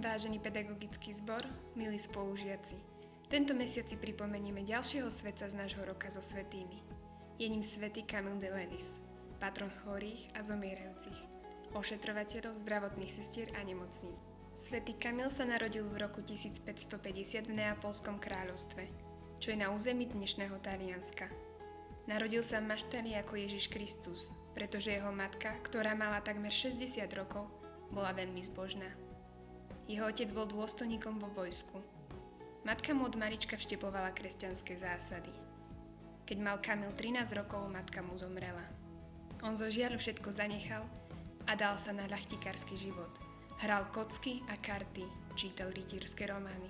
Vážený pedagogický zbor, milí spolužiaci, tento mesiac si pripomenieme ďalšieho svätca z nášho roka so svätými. Je ním svätý Camille de Lelis, patron chorých a zomierajúcich, ošetrovateľov, zdravotných sestier a nemocníc. Svätý Camille sa narodil v roku 1550 v Neapolskom kráľovstve, čo je na území dnešného Talianska. Narodil sa v maštali ako Ježiš Kristus, pretože jeho matka, ktorá mala takmer 60 rokov, bola veľmi zbožná. Jeho otec bol dôstojníkom vo vojsku. Matka mu od malička vštepovala kresťanské zásady. Keď mal Camille 13 rokov, matka mu zomrela. On zo žiaľu všetko zanechal a dal sa na ľachtikársky život. Hral kocky a karty, čítal rytírske romány.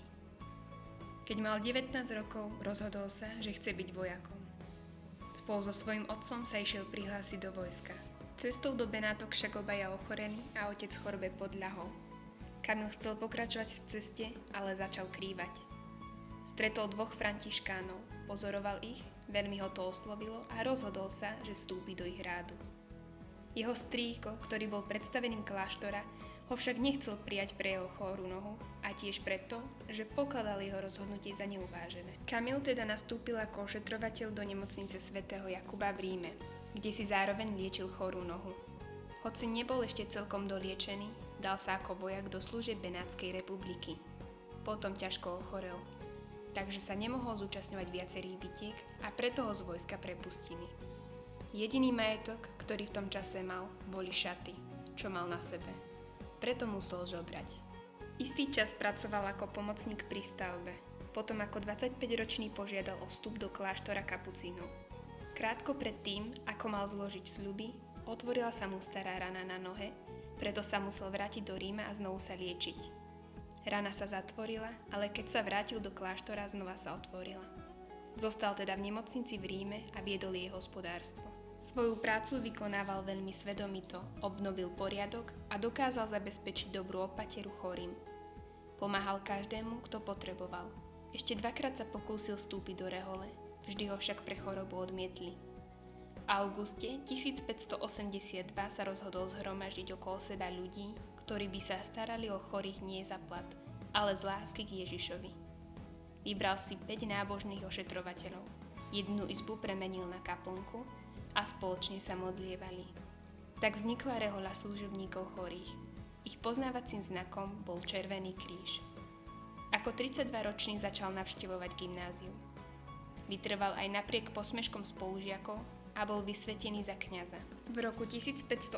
Keď mal 19 rokov, rozhodol sa, že chce byť vojakom. Spolu so svojím otcom sa išiel prihlásiť do vojska. Cestou do Benátok však obaja ochoreli a otec chorobe podľahol. Camille chcel pokračovať v ceste, ale začal krývať. Stretol dvoch františkánov, pozoroval ich, veľmi ho to oslovilo a rozhodol sa, že vstúpi do ich rádu. Jeho strýko, ktorý bol predstaveným kláštora, ho však nechcel prijať pre jeho chorú nohu a tiež preto, že pokladal jeho rozhodnutie za neuvážené. Camille teda nastúpil ako ošetrovateľ do nemocnice svätého Jakuba v Ríme, kde si zároveň liečil chorú nohu. Hoci nebol ešte celkom doliečený, dal sa ako vojak do služieb Benátskej republiky. Potom ťažko ochorel, takže sa nemohol zúčastňovať viacerých bitiek a preto ho z vojska prepustili. Jediný majetok, ktorý v tom čase mal, boli šaty, čo mal na sebe. Preto musel žobrať. Istý čas pracoval ako pomocník pri stavbe, potom ako 25-ročný požiadal o vstup do kláštora kapucínov. Krátko pred tým, ako mal zložiť sľuby, otvorila sa mu stará rana na nohe, preto sa musel vrátiť do Ríma a znovu sa liečiť. Rana sa zatvorila, ale keď sa vrátil do kláštora, znova sa otvorila. Zostal teda v nemocnici v Ríme a viedol jej hospodárstvo. Svoju prácu vykonával veľmi svedomito, obnovil poriadok a dokázal zabezpečiť dobrú opateru chorým. Pomáhal každému, kto potreboval. Ešte dvakrát sa pokúsil vstúpiť do rehole, vždy ho však pre chorobu odmietli. V auguste 1582 sa rozhodol zhromaždiť okolo seba ľudí, ktorí by sa starali o chorých nie za plat, ale z lásky k Ježišovi. Vybral si 5 nábožných ošetrovateľov, jednu izbu premenil na kaplnku a spoločne sa modlievali. Tak vznikla rehoľa služobníkov chorých. Ich poznávacím znakom bol Červený kríž. Ako 32-ročný začal navštevovať gymnázium. Vytrval aj napriek posmeškom spolužiakov a bol vysvetený za kňaza. V roku 1586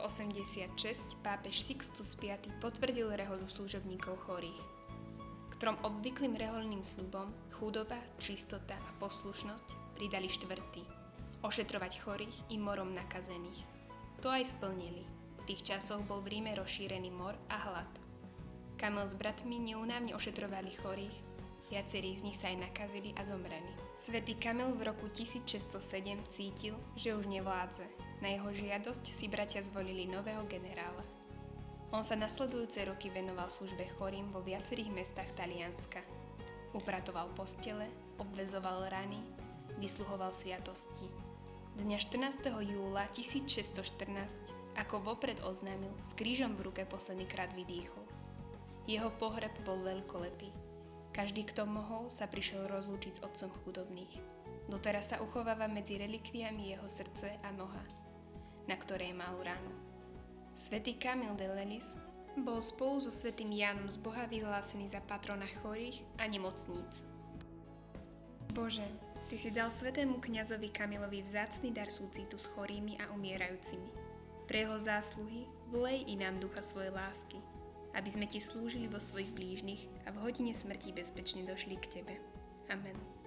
pápež Sixtus V potvrdil rehoľu služobníkov chorých. K trom obvyklým rehoľným sľubom chudoba, čistota a poslušnosť pridali štvrtý – ošetrovať chorých i morom nakazených. To aj splnili. V tých časoch bol v Ríme rozšírený mor a hlad. Camille s bratmi neúnavne ošetrovali chorých, viacerí z nich sa aj nakazili a zomreli. Svätý Camille v roku 1607 cítil, že už nevládze. Na jeho žiadosť si bratia zvolili nového generála. On sa nasledujúce roky venoval službe chorým vo viacerých mestách Talianska. Upratoval postele, obväzoval rany, vysluhoval sviatosti. Dňa 14. júla 1614, ako vopred oznámil, s krížom v ruke posledný krát vydýchol. Jeho pohreb bol veľkolepý. Každý, kto mohol, sa prišiel rozlúčiť s otcom chudobných. Doteraz sa uchováva medzi relikviami jeho srdce a noha, na ktorej mal ránu. Svätý Camille de Lelis bol spolu so svätým Jánom z Boha vyhlásený za patrona chorých a nemocníc. Bože, Ty si dal svätému kňazovi Camilovi vzácny dar súcitu s chorými a umierajúcimi. Pre jeho zásluhy vlej i nám ducha svojej lásky, aby sme Ti slúžili vo svojich blížnych a v hodine smrti bezpečne došli k Tebe. Amen.